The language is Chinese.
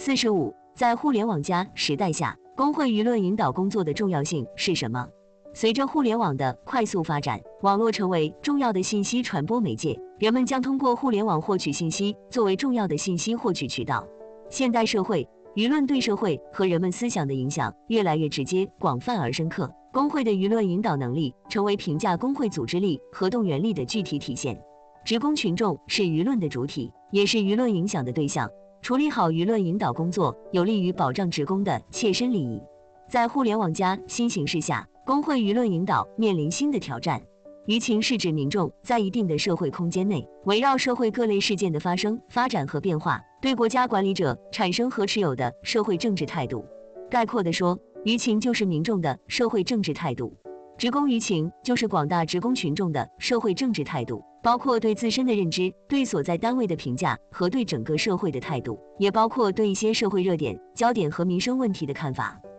45，在互联网加时代下，工会舆论引导工作的重要性是什么？随着互联网的快速发展，网络成为重要的信息传播媒介，人们将通过互联网获取信息作为重要的信息获取渠道。现代社会，舆论对社会和人们思想的影响越来越直接、广泛而深刻。工会的舆论引导能力成为评价工会组织力和动员力的具体体现。职工群众是舆论的主体，也是舆论影响的对象。处理好舆论引导工作，有利于保障职工的切身利益。在互联网加新形势下，工会舆论引导面临新的挑战。舆情是指民众在一定的社会空间内，围绕社会各类事件的发生、发展和变化，对国家管理者产生和持有的社会政治态度。概括地说，舆情就是民众的社会政治态度。职工舆情就是广大职工群众的社会政治态度，包括对自身的认知、对所在单位的评价和对整个社会的态度，也包括对一些社会热点、焦点和民生问题的看法。